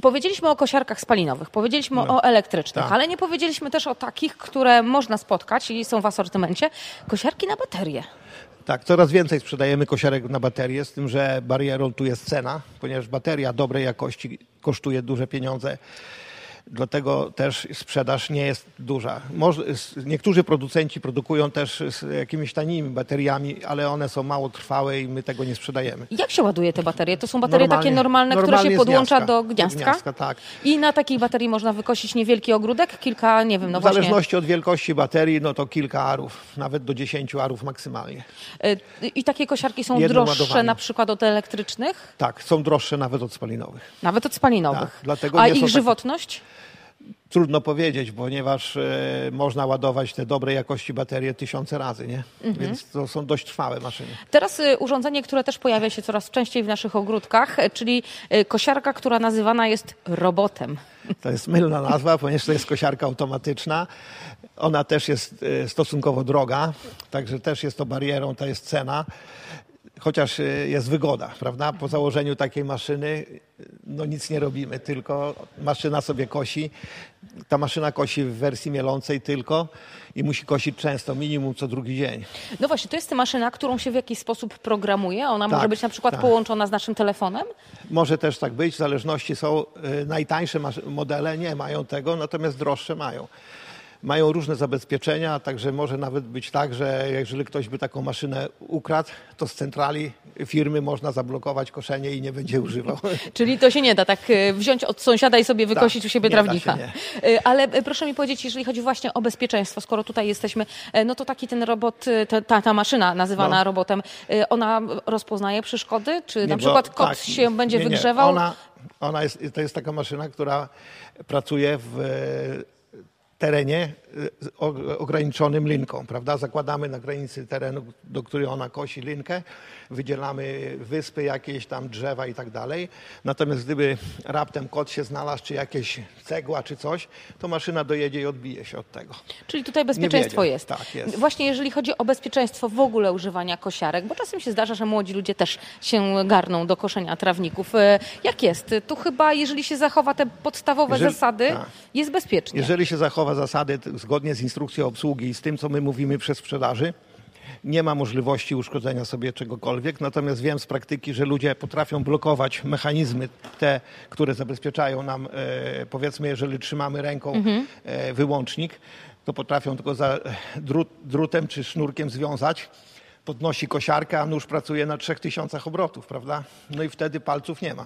Powiedzieliśmy o kosiarkach spalinowych, powiedzieliśmy o elektrycznych, tak. ale nie powiedzieliśmy też o takich, które można spotkać i są w asortymencie. Kosiarki na baterie. Tak, coraz więcej sprzedajemy kosiarek na baterię, z tym, że barierą tu jest cena, ponieważ bateria dobrej jakości kosztuje duże pieniądze. Dlatego też sprzedaż nie jest duża. Niektórzy producenci produkują też z jakimiś tanimi bateriami, ale one są mało trwałe i my tego nie sprzedajemy. Jak się ładuje te baterie? To są baterie takie normalne, które się podłącza do gniazdka? Tak. I na takiej baterii można wykosić niewielki ogródek? Kilka, nie wiem, W zależności od wielkości baterii, no to kilka arów, nawet do 10 arów maksymalnie. I takie kosiarki są Jedno droższe ładowanie. na przykład od elektrycznych? Tak, są droższe nawet od spalinowych. Nawet od spalinowych. Tak, dlatego A nie są ich takie- żywotność? Trudno powiedzieć, ponieważ można ładować te dobrej jakości baterie tysiące razy, nie? Więc to są dość trwałe maszyny. Teraz urządzenie, które też pojawia się coraz częściej w naszych ogródkach, czyli kosiarka, która nazywana jest robotem. To jest mylna nazwa, ponieważ to jest kosiarka automatyczna. Ona też jest stosunkowo droga, także też jest to barierą, to jest cena. Chociaż jest wygoda, prawda? Po założeniu takiej maszyny no nic nie robimy, tylko maszyna sobie kosi. Ta maszyna kosi w wersji mielącej tylko i musi kosić często, minimum co drugi dzień. No właśnie, to jest maszyna, którą się w jakiś sposób programuje. Ona może Tak, być na przykład tak. połączona z naszym telefonem? Może też tak być, w zależności są najtańsze modele, nie mają tego, natomiast droższe mają. Mają różne zabezpieczenia, także może nawet być tak, że jeżeli ktoś by taką maszynę ukradł, to z centrali firmy można zablokować koszenie i nie będzie używał. Czyli to się nie da tak wziąć od sąsiada i sobie wykosić u siebie nie da trawnika. się, Ale proszę mi powiedzieć, jeżeli chodzi właśnie o bezpieczeństwo, skoro tutaj jesteśmy, no to taki ten robot, ta maszyna nazywana robotem, ona rozpoznaje przeszkody? Czy na przykład kot się będzie wygrzewał? To jest taka maszyna, która pracuje w terenie ograniczonym linką, prawda? Zakładamy na granicy terenu, do której ona kosi linkę, wydzielamy wyspy jakieś tam, drzewa i tak dalej. Natomiast gdyby raptem kot się znalazł, czy jakieś cegła, czy coś, to maszyna dojedzie i odbije się od tego. Czyli tutaj bezpieczeństwo jest. Tak, jest. Właśnie jeżeli chodzi o bezpieczeństwo w ogóle używania kosiarek, bo czasem się zdarza, że młodzi ludzie też się garną do koszenia trawników. Jak jest? Tu chyba, jeżeli się zachowa te podstawowe zasady, jest bezpiecznie. Jeżeli się zachowa zasady zgodnie z instrukcją obsługi i z tym, co my mówimy przy sprzedaży, nie ma możliwości uszkodzenia sobie czegokolwiek, natomiast wiem z praktyki, że ludzie potrafią blokować mechanizmy te, które zabezpieczają nam, powiedzmy, jeżeli trzymamy ręką wyłącznik, to potrafią tylko za drutem czy sznurkiem związać, podnosi kosiarkę, a nóż pracuje na 3000 obrotów, prawda? No i wtedy palców nie ma.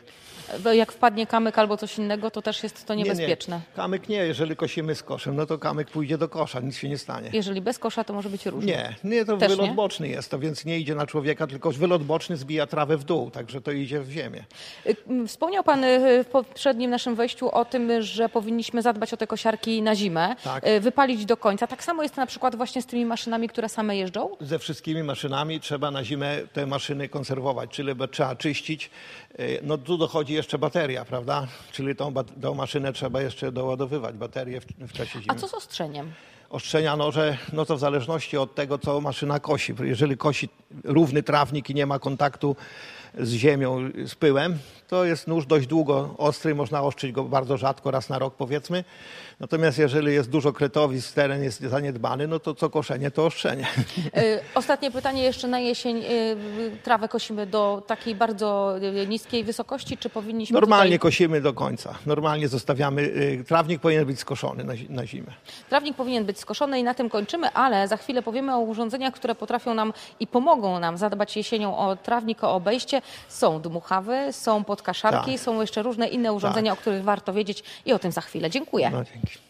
Bo jak wpadnie kamyk albo coś innego, to też jest to niebezpieczne. Nie. Kamyk nie, jeżeli kosimy z koszem, no to kamyk pójdzie do kosza, nic się nie stanie. Jeżeli bez kosza, to może być różnie. Nie, to też wylot nie? boczny jest to, więc nie idzie na człowieka, tylko wylot boczny zbija trawę w dół, także to idzie w ziemię. Wspomniał Pan w poprzednim naszym wejściu o tym, że powinniśmy zadbać o te kosiarki na zimę, Tak. wypalić do końca. Tak samo jest na przykład właśnie z tymi maszynami, które same jeżdżą? Ze wszystkimi maszynami trzeba na zimę te maszyny konserwować, czyli trzeba czyścić. No tu dochodzi jeszcze bateria, prawda? Czyli tą maszynę trzeba jeszcze doładowywać, baterię w czasie zimy. A co z ostrzeniem? Ostrzenia noże, no to w zależności od tego, co maszyna kosi. Jeżeli kosi równy trawnik i nie ma kontaktu z ziemią, z pyłem, to jest nóż dość długo ostry, można ostrzyć go bardzo rzadko, raz na rok powiedzmy. Natomiast jeżeli jest dużo kretowisk, teren jest zaniedbany, no to co koszenie, to ostrzenie. Ostatnie pytanie jeszcze na jesień. Trawę kosimy do takiej bardzo niskiej wysokości, czy powinniśmy Normalnie kosimy do końca. Normalnie zostawiamy, trawnik powinien być skoszony na zimę. Trawnik powinien być skoszony i na tym kończymy, ale za chwilę powiemy o urządzeniach, które potrafią nam i pomogą nam zadbać jesienią o trawnik, o obejście. Są dmuchawy, są podkaszarki, są jeszcze różne inne urządzenia, o których warto wiedzieć i o tym za chwilę. Dziękuję. No, dzięki.